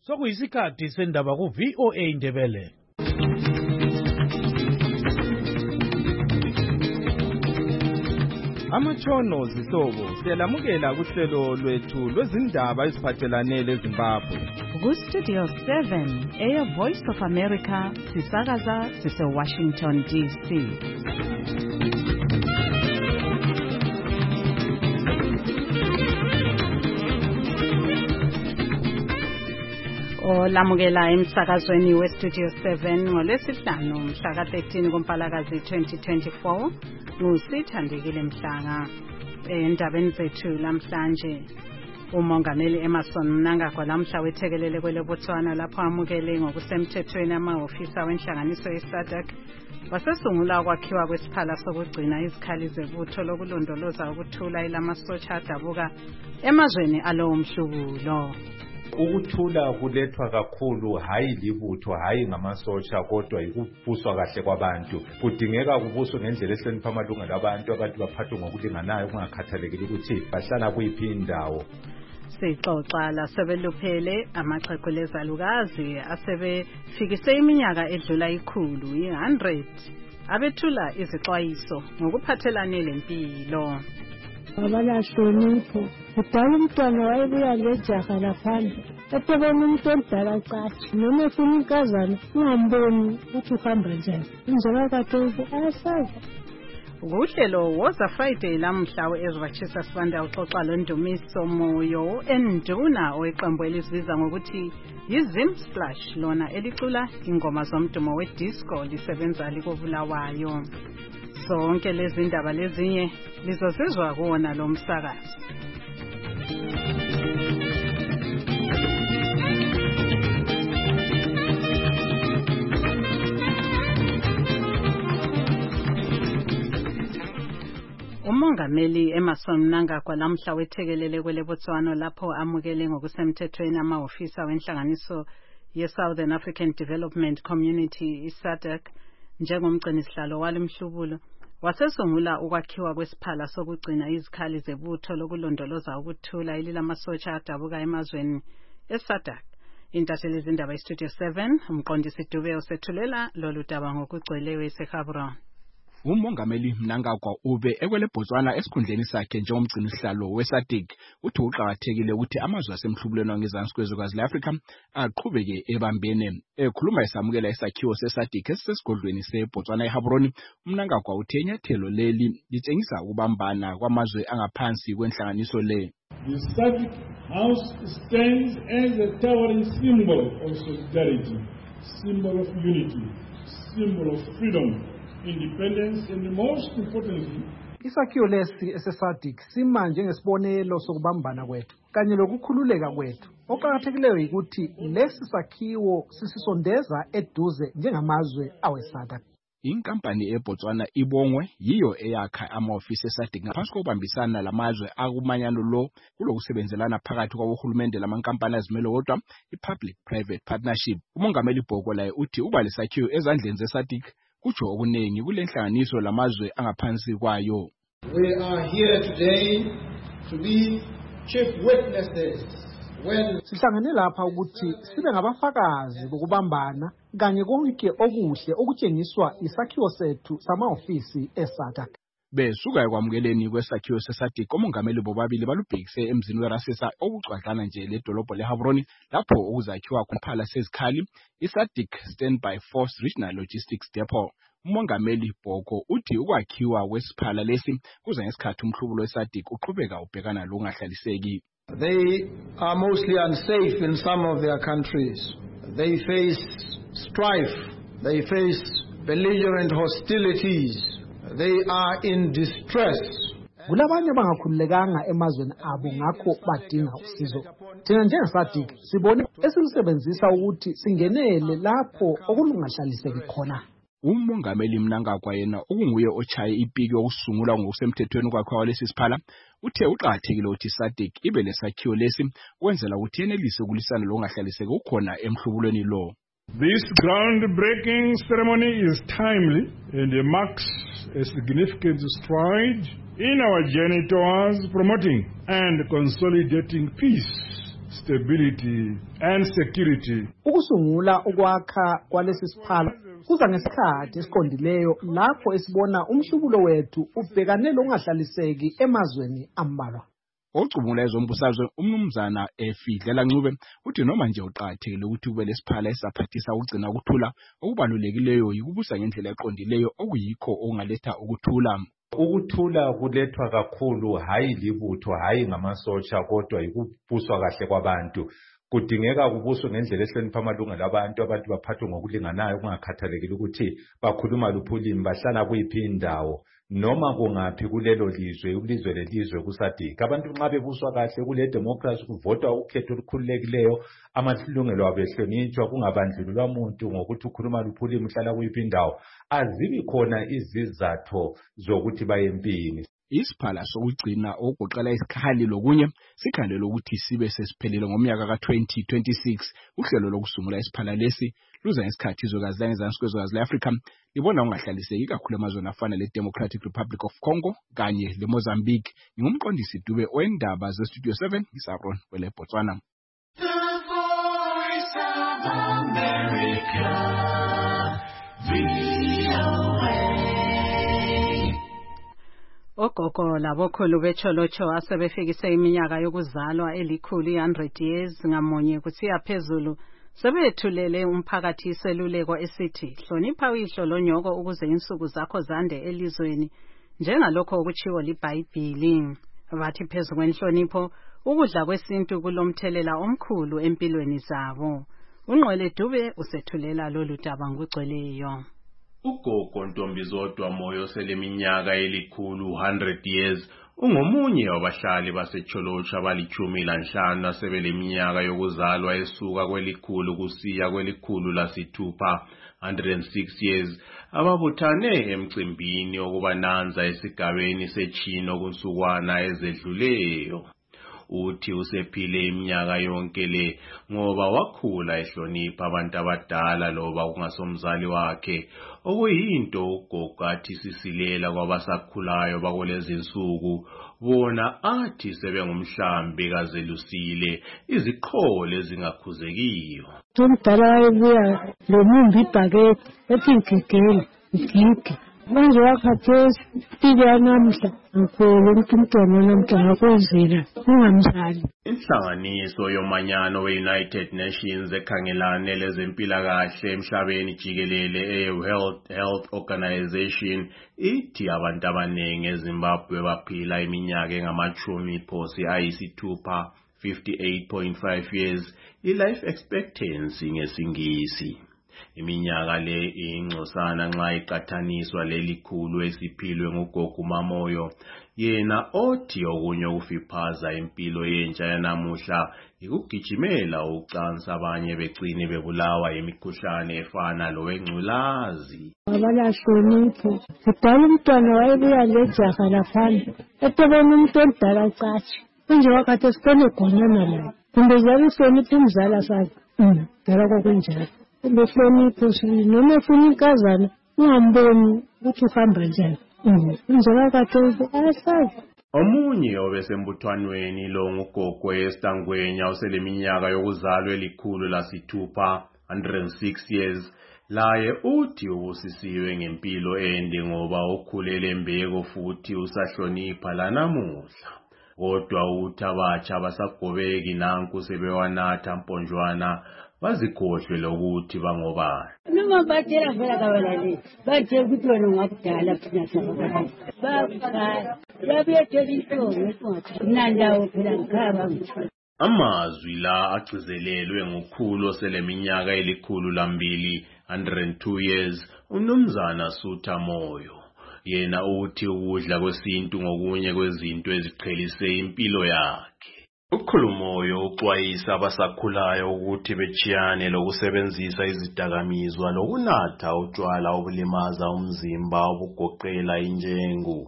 Sokuyisikhathi sendaba ku VOA Indebele. Amatshono zihlobo siyalamukela kuhlelo lwethu lwezindaba eziphathelane leZimbabwe. Ku Studio 7 Air Voice of America sisakaza sise Washington DC. Olamukela emsakazweni we Studio 7 ngolwesihlanu mhla ka 13 kuMpalakazi 2024 ngusithandekile Mhlanga. Endabeni zethu namhlanje uMongameli Emmerson Mnangagwa lamhla wethekelele kweleBotswana lapho amukele ngokusemthethweni amahhovisa wenhlanganiso yeSADC wasesungula ukwakhiwa kwesiphala sokugcina izikhali zebutho lokulondoloza ukuthula ilamasotsha adabuka emazweni alowo mhlubulo. Ukuthula kulethwa kakhulu hayi libutho hayi ngamasotsha kodwa ikubuswa kahle kwabantu. Kudingeka kubuswe ngendlela ehlonipha amalungelo abantu abantu baphathwe ngokulinganayo kungakhathalekile ukuthi bahlala kuyiphi indawo. Sixoxa la sebeluphele amaxhego lezalukazi asebefikise iminyaka edlula 100 abethula izixwayiso ngokuphathelane lempilo. Abalahlonipho kudala umntwana wayebuya lejaha laphandle ethebona umuntu omdala cathi noma efuna inkazana ungamboni ukuthi uhamba njani injoba kaTofu ayasazi. Uhlelo woza Friday lamhla weEzwachisa Sibanda uxoxa loNdumiso Moyo enduna oweqembu elisibiza ngokuthi yiZim Splash lona elicula ingoma zomdumo wedisco lisebenza likobulawayo. Sonke lezi ndaba lezinye lizosizwa kuona lo msakazi. uMongameli Emmerson Mnangagwa lamhla wethekelele kweleBotswana lapho amukele ngokusemthethweni amahhovisa wenhlanganiso yeSouthern African Development Community iSADC njengomgcinisihlalo walemhlubulo wasesungula ukwakhiwa kwesiphala sokugcina izikhali zebutho lokulondoloza ukuthula ililamasotsha adabuka emazweni eSADC. Intatheli zindaba iStudio 7 umqondisi Dube osethulela lolu daba ngokugcweleyo eseGaborone. uMongameli Mnangagwa ube ekweleBotswana esikhundleni sakhe njengomgcinisihlalo weSADC uthi uqhakathekile ukuthi amazwe asemhlubulweni wangezansi kwezwekazi leAfrika aqhubeke ebambene. Ekhuluma esamukela isakhiwo seSADC esisesigodlweni seBotswana eGaborone, uMnangagwa uthe inyathelo leli litshengisa ukubambana kwamazwe angaphansi kwenhlanganiso le. The SADC House stands as a towering symbol of solidarity, symbol of unity, symbol of freedom, independence, and most importantly, isakhiwo lesi eseSADC sima njengesibonelo sokubambana kwethu kanye lokukhululeka kwethu. Okuqhakathekileyo ukuthi lesi sakhiwo sisisondeza eduze njengamazwe aweSADC. Inkampani eBotswana ibongwe yiyo eyakha amahhovisi eSADC ngaphansi kokubambisana lamazwe akumanyano lo kulokusebenzelana phakathi kwabohulumende lamankampani azimele wodwa i-Public Private Partnership. uMongameli Bhoko laye uthi uba lesakhiwo ezandleni zeSADC kutsho okuningi kulenhlanganiso lamazwe angaphansi kwayo. We are here today to be chief witnesses when sihlangene lapha ukuthi sibe ngabafakazi bokubambana kanye konke okuhle okutshengiswa isakhiwo sethu samahhovisi eSADC. Besuka ekwamukeleni kwesakhiwo seSADC uMongameli bobabili balubhekise emzini weRasesa okucwadlana nje ledolobho leGaborone lapho okuzakhiwa khona sezikhali iSADC Standby Force Regional Logistics Depot. uMongameli Bhoko uthi ukwakhiwa kwesiphala lesi kuza ngesikhathi umhlubulo weSADC uqhubeka ubhekana lokungahlaliseki. They are mostly unsafe in some of their countries. They face strife. They face belligerent hostilities. They are in distress. Kulabanye bangakhululekanga emazweni abo ngakho badinga usizo. Thina njengeSADC sibone esilisebenzisa ukuthi singenele lapho okulungahlaliseki khona. uMongameli Mnangagwa yena okunguye ochaye ipiki yokusungula ngokusemthethweni kwakhiwa lesi siphala uthe uqhakathekile ukuthi iSADC ibe lesakhiwo lesi kwenzela ukuthi yenelise ukulisana lokungahlaliseki ukhona emhlubulweni lo. This groundbreaking ceremony is timely and marks a significant stride in our journey towards promoting and consolidating peace, stability and security. Ukusungula ukwakha kwalesi siphala kuza ngesikhathi esiqondileyo lapho esibona umhlubulo wethu ubhekane lokungahlaliseki emazweni ambalwa. Ocubungula ezombusazwe umnumzana Fidlela Ncube uthi noma nje uqathele ukuthi kube lesiphala esaphathisa ukugcina ukuthula okubalulekileyo yikubusa ngendlela eqondileyo okuyikho okungaletha ukuthula. Ukuthula kulethwa kakhulu hayi libutho hayi ngamasotsha kodwa yikubuswa kahle kwabantu. Kudingeka kubuswe ngendlela ehlonipha amalungelo abantu baphathwe ngokulinganayo kungakhathalekile ukuthi bakhuluma luphi ulimi bahlala kuyiphi indawo noma kungaphi kulelo lizwe lelizwe kuSADC. Abantu nxa bebuswa kahle kule democracy kuvotwa ukhetho olukhululekileyo amalungelo abo ehlonitshwa kungabandlululwa umuntu ngokuthi ukhuluma luphi ulimi uhlala kuyiphi indawo. Azibi khona izizatho zokuthi baye empini. Isiphala sokugcina okugoqela isikhali lokunye sikhangelwe ukuthi sibe sesiphelele ngomnyaka ka-2026. Uhlelo lokusungula isiphala lesi luza ngesikhathi izwekazi langezansi kwezwekazi le-Afrika libona ungahlaliseki kakhulu emazweni afana le-Democratic Republic of Congo kanye le-Mozambique. Ngumqondisi Dube wendaba ze-Studio 7 Isaron kwele Botswana. Ogogo labokhulu becholocho asebefikise iminyaka yokuzalwa elikhulu 100 years ngamunye kusiya phezulu sebethulele umphakathi iseluleko esithi hlonipha uyihlo lonyoko ukuze insuku zakho zande elizweni njengalokho okuchiwo liBhayibheli. Bathi phezulu kwenhlonipho ukudla kwesintu kulomthelela omkhulu empilweni zabo. Unqwele Dube usethulela lolu daba ngugcweleyo. Ugogo Ntombizodwa Moyo seleminyaka elikhulu 100 years ungomunye wabahlali basecholocha abali-15 asebeleminyaka yokuzalwa esuka kwelikhulu kusiya kwelikhulu lasithupha 106 years ababuthane emcimbini okubananza esigabeni sechino kunsukwana ezedluleyo. Uthi usephile iminyaka yonke le ngoba wakhula ehlonipha abantu abadala loba kungasomzali wakhe okuyinto ugogo athi sisilela kwabasakhulayo bakulezi insuku bona athi sebengumhlambi kazelusile iziqhole ezingakhuzekiyo. Umdala wayebuya lomumbi ibhakede ethi ngigigele ngigige manje wakhathesi impilo yanamhla ngikholwa ukuthi umntwana namntwana kwenzela ungamzali. Inhlanganiso yomanyano we-United Nations ekhangelane lezempilakahle emhlabeni jikelele e-World Health Organization ithi abantu abaningi eZimbabwe baphila iminyaka engama-60 58.5 years i-life expectancy ngesingisi. Iminyaka le ingcosana nxa iqathaniswa lelikhulu esiphilwe ngugogo Mamoyo yena othi okunye ukufiphaza impilo yentsha yanamuhla ikugijimela ucansa abanye begcine bebulawa yimikhuhlane efana lowengculazi. Abalahlonipho kudala umntwana wayebuya lejaha laphana etebona umuntu omdala catshe kunje wakhathi esibone gonana layo kumbe njalo uhlonipha umzala sakhe dala kwakunjalo. Behlonipho noma ufuna inkazana ungamboni ukuthi uhamba njani njalo kathesi ayasazi. Omunye obesembuthwanweni lo ngugogo eStangwenya useleminyaka yokuzalwa elikhulu lasithupha 106 years laye uthi ubusisiwe ngempilo ende ngoba ukhulele embeko futhi usahlonipha lanamuhla. Kodwa uthi abatsha basagobeki nanku sebewanatha mponjwana bazikhohlwe lokuthi bangobani. Noma batshela vela kabalali bathe ukuthi wena ungakudala phina sabakala baba yabethe intombi nandawo phela ngikhaba ngithola. Amazwi la agcizelelwe ngokhulu seleminyaka elikhulu lambili 102 years umnumzana Sutha Moyo. Yena uthi ukudla kwesintu ngokunye kwezinto eziqhelise impilo yakhe. Ukhulumoyo uxwayisa abasakhulayo ukuthi bechiyane lokusebenzisa izidakamizwa lokunatha utshwala obulimaza umzimba obugoqela injengu.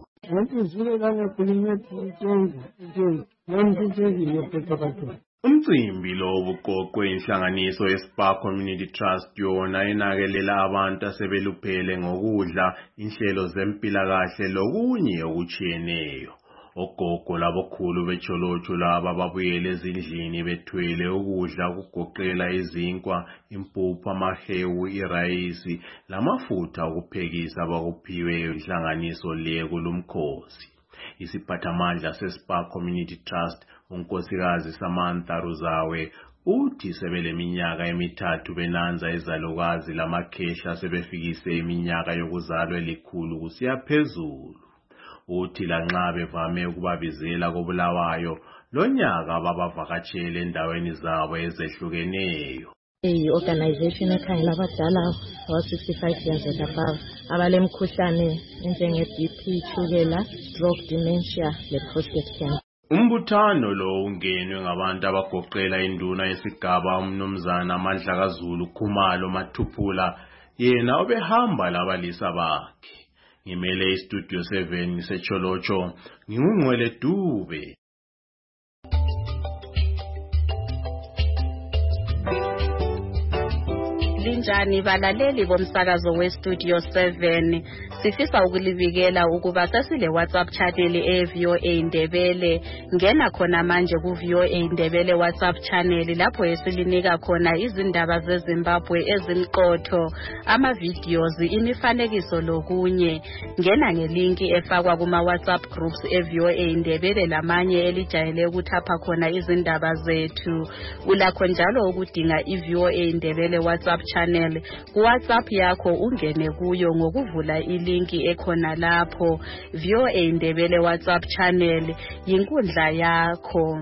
Umcimbi lo ubuqoqwe inhlanganiso yeSpark Community Trust yona enakelela abantu asebeluphele ngokudla inhlelo zempilakahle lokunye okuchiyeneyo. Ogogo labokhulu betsholotsho laba babuyele ezindlini bethwele ukudla ukugoqela izinkwa, impuphu, amahewu, irayisi lamafutha okuphekisa bakuphiwe inhlanganiso le kulumkhosi. Isiphathamandla seSpar Community Trust unkosikazi Samantha Ruzawe uthi sebeleminyaka emithathu benanza izalukazi lamakhehla sebefikise iminyaka yokuzalwa 100 kusiya phezulu. Uthi lanxa bevame ukubabizela koBulawayo lonyaka babavakatshele endaweni zabo ezehlukeneyo. Organization ekhangela abadala aba 65 years and above abalemkhuhlane njenge BP, shukela, stroke, dementia le prostate cancer. Umbuthano lo ungenwe ngabantu abagoqela induna yesigaba umnumzana Amandla kaZulu Khumalo Mathuphula yena obehamba labalisa bakhe. Ngimele istudio 7 seCholocho ngingungwele Dube. Linjani balaleli bomsakazo weStudio 7 sifisa ukulibikela ukuba sesile WhatsApp channel eVOA Ndebele. Ngena khona manje kuVOA Ndebele WhatsApp channel lapho esilinika khona izindaba zeZimbabwe ezimqotho, ama videos, imifanekiso lokunye. Ngena ngelinki efakwa kuma WhatsApp groups eVOA Ndebele lamanye elijayele ukuthapha khona izindaba zethu. Ulakho njalo ukudinga iVOA Ndebele WhatsApp channel ku WhatsApp yakho ungene kuyo ngokuvula ilinki ekhona lapho. VOA Ndebele WhatsApp channel yinkundla yakho.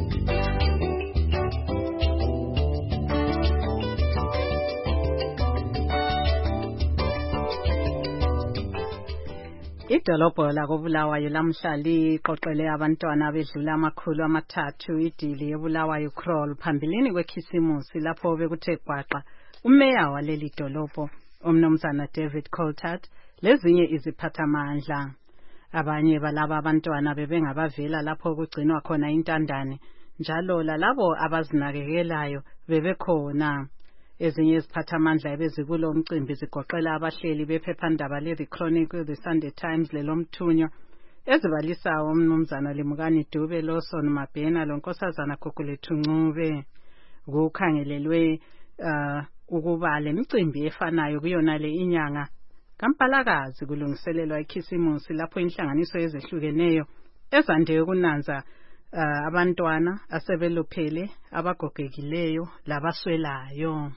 Idolobho lakoBulawayo lamhla liqoqele abantwana bedlula 300 idili eBulawayo Crawl phambilini kwekhisimusi lapho bekuthe gwaqa umeya waleli dolobho umnumzana David Coltart lezinye iziphathamandla. Abanye balaba abantwana bebengabavela lapho kugcinwa khona intandane njalo lalabo abazinakekelayo bebekhona. Ezinye iziphathamandla ebezikulo umcimbi zigoqela abahleli bephephandaba le The Chronicle, The Sunday Times leLomthunyo ezibalisa umnumzana Limukani Dube, Lawson Mabhena lonkosazana Gugulethu Ncube. Kukhangelelwe ukuba le micimbi efanayo kuyona le inyanga kaMpalakazi kulungiselelwa ikhisimusi lapho inhlanganiso ezehlukeneyo ezande ukunanza abantwana asebeluphele, abagogekileyo labaswelayo.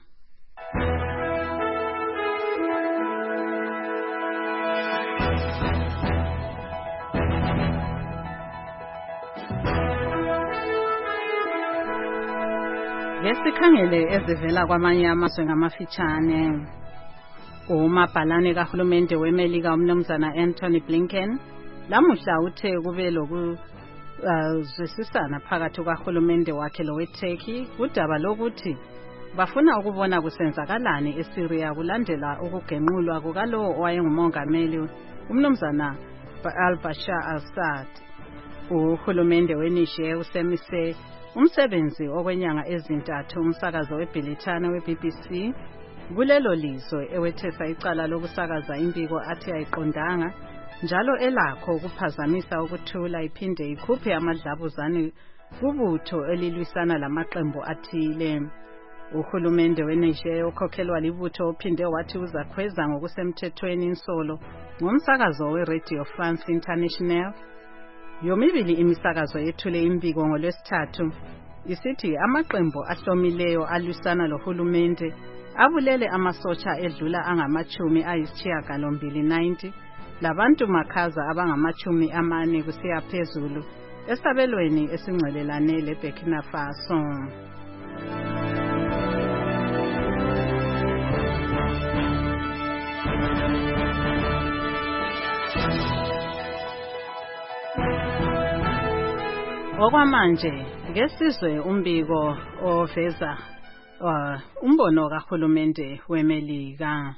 Ngesikhangele ezivela kwamanye amazwe ngamafitshane. Umabhalane kahulumende weMelika umnumzana Anthony Blinken lamuhla uthe kube zwisisana phakathi kahulumende wakhe loweTurkey kudaba lokuthi bafuna ukubona kusenzakalani eSyria kulandela ukugenqulwa kukalowo owayengumongameli umnumzana al-Bashar al-Assad. Uhulumende weNiger usemise umsebenzi okwenyanga ezintathu umsakazo weBilitana weBBC kulelo lizwe ewethesa icala lokusakaza impiko athi ayiqondanga njalo elakho ukuphazamisa ukuthula iphinde ikhuphe amadlabuzane kubutho elilwisana lamaqembu athile. Uhulumende weNiger okhokhelwa libutho uphinde wathi uzakhweza ngokusemthethweni insolo ngomsakazo weRadio France International. Yomibili imisakazo yethule impiko ngoLwesithathu isithi amaqembu ahlomileyo alwisana lohulumende abulele amasotsha edlula angama-90 labantu makhaza abangama-40 kusiya phezulu esabelweni esingcelelane leBurkina Faso. Okwamanje ngesizwe umbiko oveza umbono kahulumende weMelika.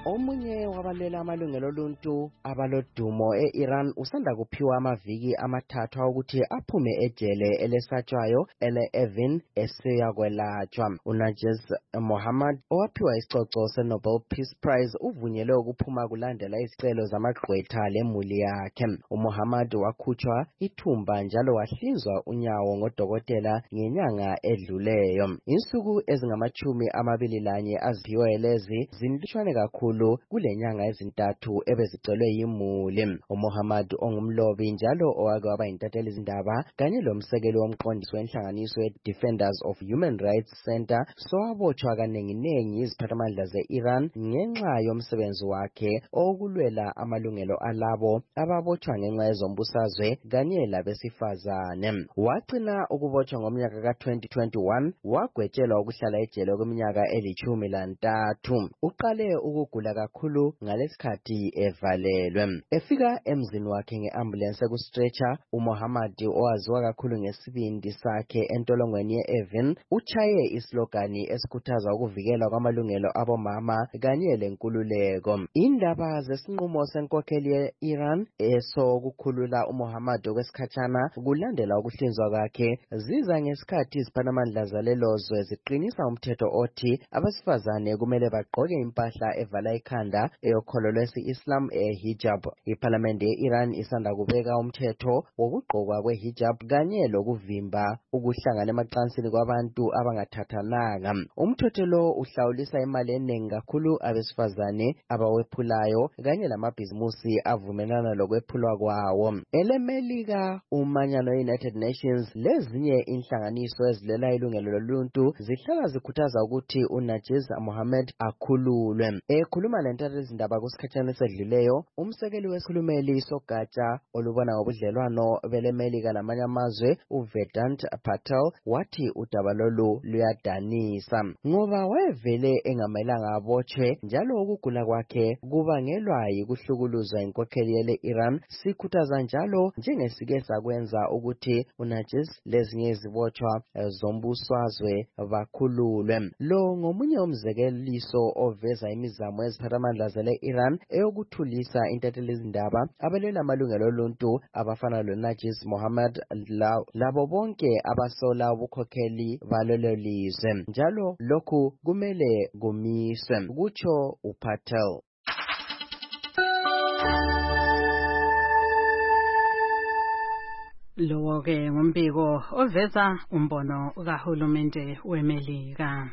Omunye wabalwela amalungelo oluntu abalodumo e-Iran usanda kuphiwa amaviki amathathu ukuthi aphume ejele elesatshwayo ele-Evin esiyakwelatshwa. Unajiz Mohammed owaphiwa isicoco se-Nobel Peace Prize uvunyelwe ukuphuma kulandela izicelo zamagqwetha lemuli yakhe. uMohammed wakhutshwa ithumba njalo wahlinzwa unyawo ngodokotela ngenyanga edluleyo. Insuku ezingama-21 aziphiwe lezi zinlutshwane kakhulu kule nyanga ezintathu ebezicelwe yimuli. uMohammed ongumlobi njalo owake waba yintatheli izindaba kanye lomsekeli womqondisi wenhlanganiso Defenders of Human Rights Center sowabotshwa kanenginengi iziphathamandla ze-Iran ngenxa yomsebenzi wakhe okulwela amalungelo alabo ababotshwa ngenxa yezombusazwe kanye labesifazane. Wagcina ukubotshwa ngomnyaka ka-2021 wagwetshelwa ukuhlala ejele kweminyaka eli-13. Uqale ukugula kakhulu ngalesikhathi evalelwe. Efika emzini wakhe nge-ambulance eku-stretcher, uMohammed owaziwa kakhulu ngesibindi sakhe entolongweni ye-Evin uchaye islogani esikhuthaza ukuvikelwa kwamalungelo abomama kanye lenkululeko. Indaba zesinqumo senkokheli ye-Iran esokukhulula uMohammed okwesikhatshana kulandela ukuhlinzwa kwakhe ziza ngesikhathi iziphathamandla zalelozwe ziqinisa umthetho othi abesifazane kumele bagqoke impahla evala ikhanda eyokholo lwesi-Islam hijab. Iparlamente ye-Iran isanda kubeka umthetho wokugqokwa kwe-hijab kanye lokuvimba ukuhlangana emacansini kwabantu abangathathananga. Umthetho lo uhlawulisa imali eningi kakhulu abesifazane abawephulayo kanye lamabhizimusi avumelana lokwephulwa kwawo. EleMelika, umanyano we-United Nations lezinye inhlanganiso ezilwela ilungelo loluntu zihlala zikhuthaza ukuthi uNajiz Mohammed akhululwe. Ekhuluma lentatheli izindaba kusikhatshana esedluleyo, umsekeli wesikhulumeli sogatsha olubona ngobudlelwano beleMelika lamanye amazwe uVedant Patel wathi udaba lolu luyadanisa ngoba wayevele engamelanga abotshwe njalo ukugula kwakhe kubangelwa yikuhlukuluzwa inkokheli yele-Iran. Sikhuthaza njalo njengesike sakwenza ukuthi uNajiz lezinye izibotshwa zombusazwe bakhululwe. Lo ngomunye umzekeliso oveza imizamo eziphathamandla zale-Iran eyokuthulisa intatheli izindaba abalwela amalungelo oluntu abafana loNajiz Mohammed labo bonke abasola ubukhokheli balelo lizwe. Njalo lokhu kumele kumiswe, kutsho uPatel. Lowo-ke ngumbiko oveza umbono kahulumende weMelika.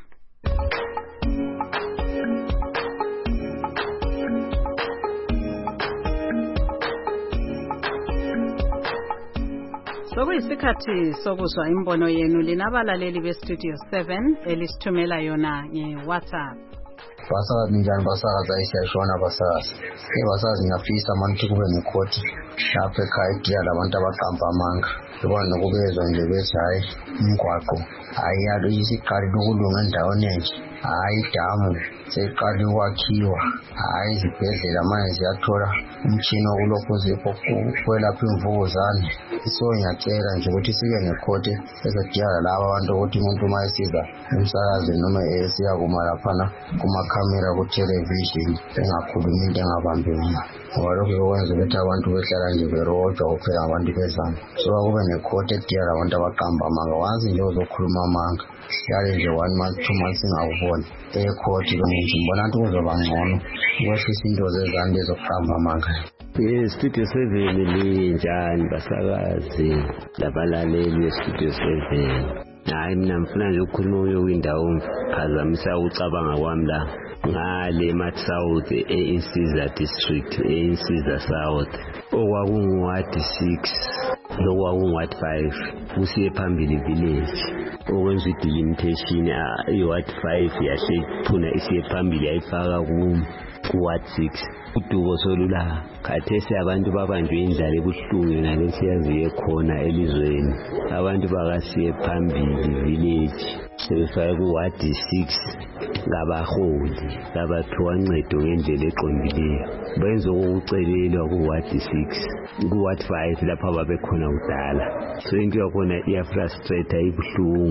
Sokuyisikhathi sokuzwa imbono yenu linabalaleli beStudio 7 elisithumela yona nge-WhatsApp. Basazi njani basakaza isiyashona basazi. Basazi ngiyafisa manje kube nekhoti lapha ekhaya idila labantu abaqamba amanga. Yibona nokubezwa nje bethi hayi umgwaqo ayiyalo isiqali lokulunga endaweni enje. Hayi damu seqali ukwakhiwa. Hayi izibhedlela manje ziyathola umtshini wokulokhu zipho kwelapha imvukuzane. So ngiyacela nje ukuthi sibe nekhoti ezodiyala laba abantu ukuthi umuntu uma esiza emsakazweni noma esiya kuma laphana kumakhamera ku-television engakhulumi into engabambeki. Ngoba lokhu kwenza ukuthi abantu behlala nje berojwa kuphela abantu bezana. So kube nekhoti ediyala abantu abaqamba amanga. Wazi nje uzokhuluma amanga hlale nje 1 month 2 months ingakuboni ekhoti lo muntu mbona ukuthi kuzoba ngcono ukwehlisa into zezandla ezokuqamba amanga. Studio 7 linjani basakazi labalaleli Studio 7. Hayi mina ngifuna nje ukukhuluma kwindawo phazamisa ucabanga kwami la ngale Mat South eInsiza district eInsiza South okwakungu-Ward 6 lokwakungu-Ward 5 kusiye phambili village okwenza i-delimitation i-Ward 5 yahle iphuna isiye phambili yayifaka ku-Ward 6 udubo solula khathesi abantu babanjwe indlala ebuhlungu nalesiyaziye khona elizweni abantu bakasiye phambili village sebefake ku-Ward 6 ngabaholi ngabaphiwa ncedo ngendlela eqondileyo benza ukucelelwa ku-Ward 6 ku-Ward 5 lapho ababekhona kudala so into yakhona iyafrustrate ibuhlungu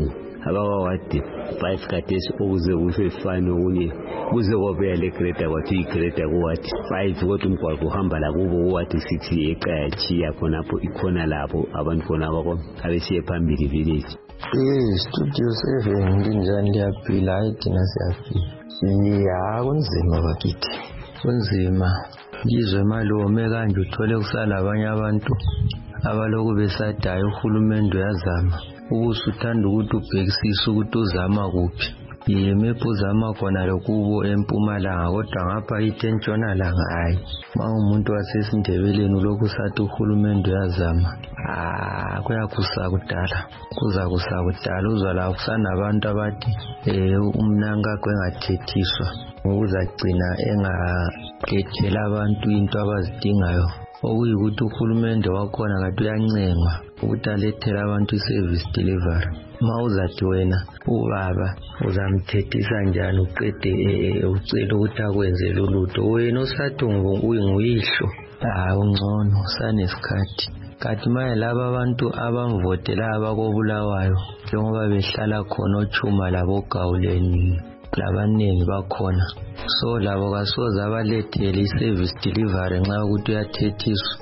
abakawadi 5 kadesi ukuze kusefane okunye kuze kwabela legreda kwathi igreda kuwathi 5 kodwa umgwaqo uhamba la kubo kuwathi 6 eqayachiya khonapho ikhona lapho abantu khonapho abesiye phambili village. Studio 7 nginjani liyaphila hayi thina siyaphila. Kunzima bakithi. Kunzima. Ngizwe imali ome kanje uthole kusala abanye abantu abaloku besadayo uhulumende uyazama. Ubusuthanda ukuthi ubhekisise ukuthi uzama kuphi. Yimepho uzama khona lokubo eMpumalanga kodwa ngapha itentshonalanga hayi. Umuntu wasesindebeleni lokhu sathi uhulumende uyazama. Kuyakusa kudala. Kuza kudala uzwa la kusana abantu abathi umnanga kwengathethiswa. Ukuzagcina engakethela abantu into abazidingayo. Okuyikuthi uhulumende wakhona kade uyancengwa ukuthi alethele abantu i-service delivery. Mawuzathi wena ubaba uzamthethisa njani uqede ucela ukuthi akwenzele ulutho wena usathi uyihlo ungcono sanesikhathi. Kanti manje laba abantu abamvotela abakobulawayo njengoba behlala khona oChuma laboGawuleni labanengi bakhona, so labo kasoza abalethele i-service delivery nxa ukuthi uyathethiswa.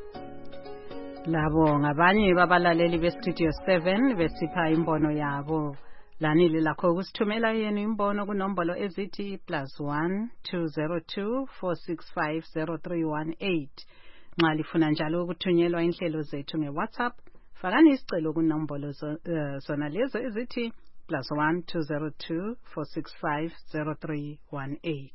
Labo ngabanye babalaleli beStudio 7 besipha imbono yabo. Lanile lakho ukusithumela yenu imbono kunombolo ezithi +1 202 465 0318. Nxa lifuna njalo ukuthunyelwa inhlelo zethu ngeWhatsApp, fakani isicelo kunombolo zona lezo ezithi +1 202 465 0318.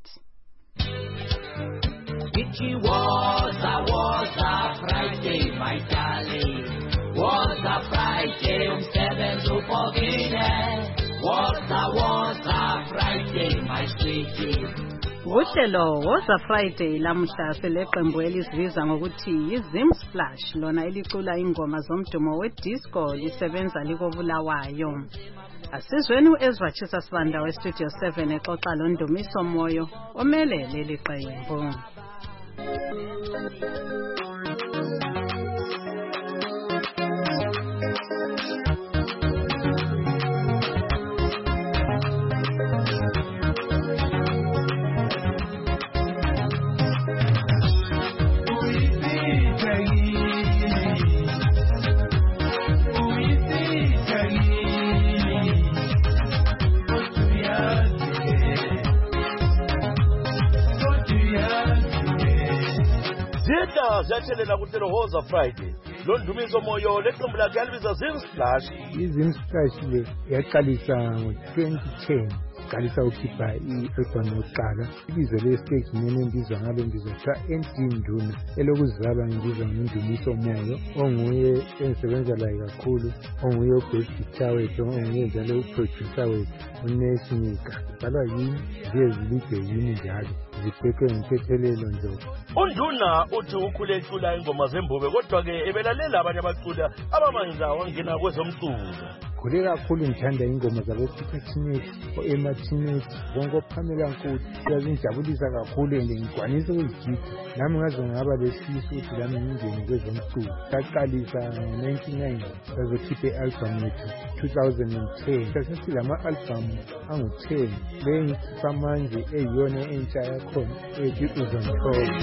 It was a Friday, my darling. Was a Friday, umsebenzi upokile. Was a Friday, my sweetie. Uhlelo Woza Friday lamuhla seleqembu elisibiza ngokuthi yiZim Splash lona elicula ingoma zomdumo wedisco lisebenza likobulawayo. Asizweni uEzra Chisa Sibanda weStudio 7 exoxa loNdumiso Moyo omele leli qembu. Zathelela kuhlelo Woza Friday loNdumiso Moyo leqembu lakhe yalibiza Zim Splash. iZim Splash le yaqalisa ngo-2010 qalisa ukhipha i-album yokuqala. Ibizo le-stage nene mbizwa ngalo mbizwa kuthiwa Nduna elokuzalwa ngibizwa ngoNdumiso Moyo onguye engisebenza laye kakhulu, onguye u-bass guitar wethu, onguye njalo u-producer wethu uNesh Nika. Zibhalwa yini ziyezilide yini njalo zibhekwe ngithethelelo nje. uNduna uthi ukhule ecula ingoma zembube kodwa-ke ebelalela abanye abaculi abamanje wangena kwezomculo. Khule kakhulu ngithanda ingoma zabo-Peter Chinethi, o-Emma Chinethi, bonke oPamela Nkuthu. Siyazingijabulisa kakhulu and ngigwanisa ukuzigida. Nami ngaze ngaba lesifiso ukuthi lami ngingene kwezomculo. Saqalisa ngo-1990 sazokhipha i-album yethu 2010. Sasithi lama-album angu-10 le ngikhipha manje eyiyona entsha yakhona ethi Uzongithola.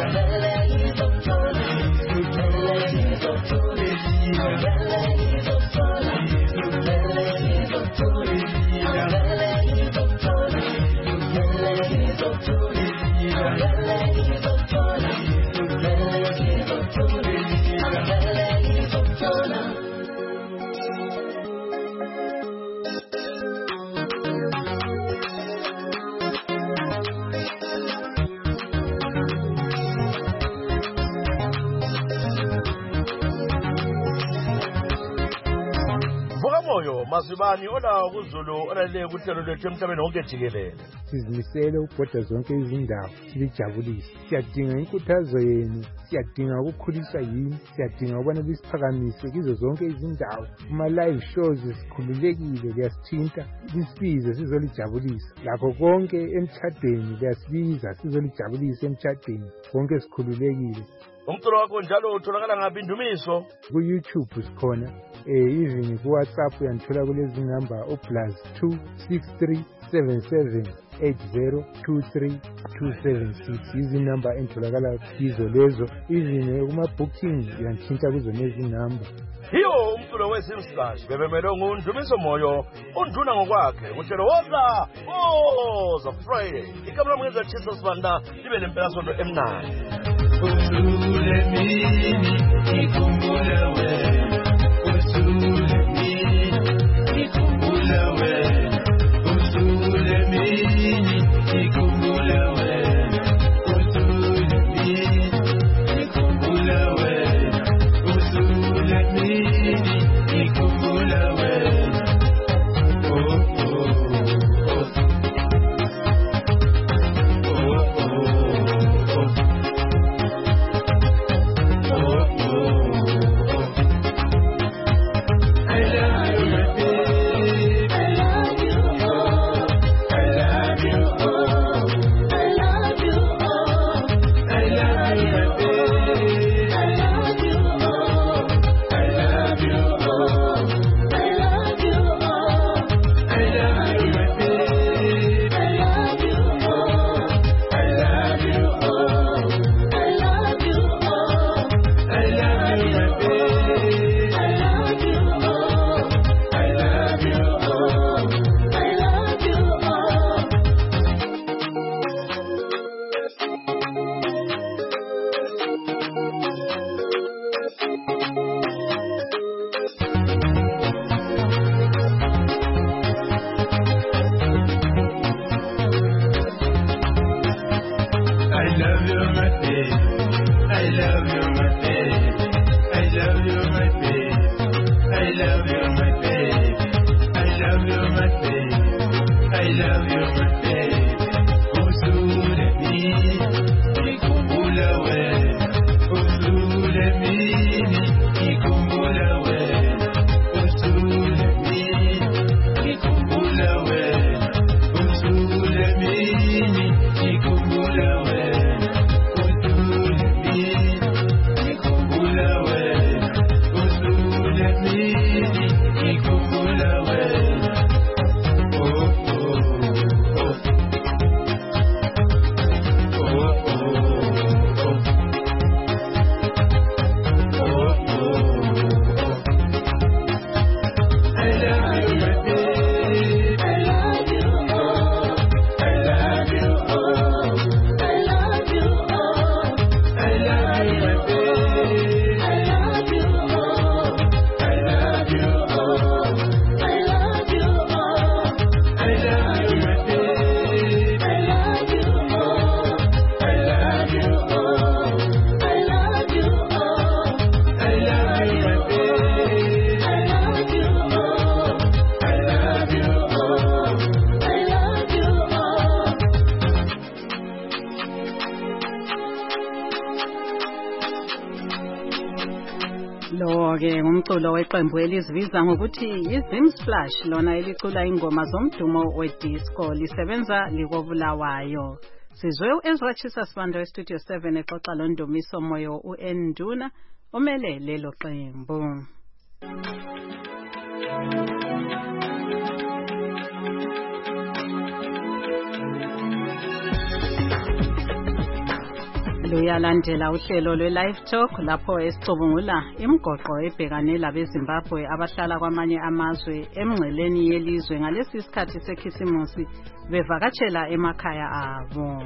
Masibani ola kuZulu olalele kuhlelo lwethu emhlabeni wonke jikelele. Sizimisele ukubhoda zonke izindawo silijabulise. Siyadinga inkuthazo yenu, siyadinga ukukhulisa yini, siyadinga ukubana lisiphakamise kizo zonke izindawo. Kuma-live shows sikhululekile, liyasithinta lisibize sizolijabulisa. Lakho konke emtshadweni liyasibiza sizolijabulisa emtshadweni, konke sikhululekile. Umculo wakho njalo utholakala ngaphi Ndumiso? Ku-YouTube sikhona even ku-WhatsApp uyandithola kulezi number +26377802326 izinumber entholakala kizo lezo. Even kuma-booking uyanthinta kuzo lezi number. Hiyo umculo weSimslash bebemele nguNdumiso Moyo unduna ngokwakhe uhlelo woza Friday ikamla mwenza Chisa Sibanda libe lempelasonto emnandi. Usule mini ikumbule wena, usule mini ikumbule wena, usule mini ikumbule wena, usule mini ikumbule wena, usule mini ikumbule wena. Lo-ke ngumculo weqembu elizibiza ngokuthi yiZimslash lona elicula ingoma zomdumo wedisco lisebenza likobulawayo. Sizwe uEzra Chisa Sibanda weStudio 7 exoxa loNdumiso Moyo uNduna omele lelo qembu. Luyalandela uhlelo lwe-Live Talk lapho esicubungula imigoqo ebhekane labeZimbabwe abahlala kwamanye amazwe emngceleni yelizwe ngalesi sikhathi sekhisimusi bevakatshela emakhaya abo.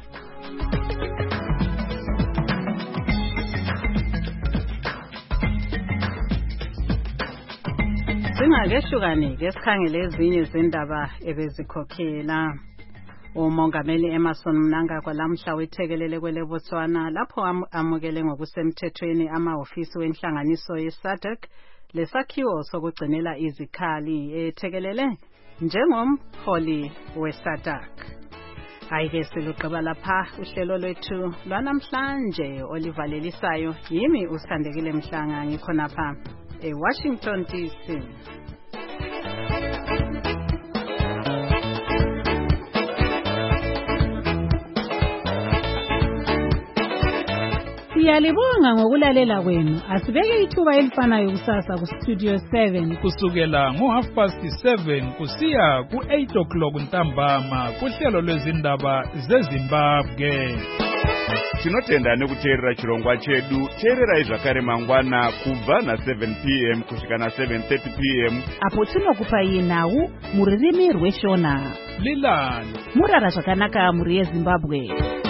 Singakehlukanike sikhangele ezinye zendaba ebezikhokhela. Umongameli Emmerson Mnangagwa lamhla wethekelele kweleBotswana lapho amukele ngokusemthethweni amahhovisi wenhlanganiso yeSADC lesakhiwo sokugcinela izikhali ethekelele njengomholi weSADC. Ayike siluqaba lapha uhlelo lwethu lwanamhlanje olivalelisayo yimi usithandekile Mhlanga ngikhonapha eWashington DC. Siyalibonga ngokulalela kwenu. Asibeke ithuba elifanayo kusasa ku Studio 7 kusukela ngo7:30 kusiya ku8 ntambama kuhlelo lwezindaba zeZimbabwe. Tinotenda nekuteerera chirongwa chedu. Teererai zvakare mangwana kubva na7 p.m. kusvika na7:30 p.m. apo tinokupai nhau mururimi rweShona. Lilani murara zvakanaka muri yeZimbabwe.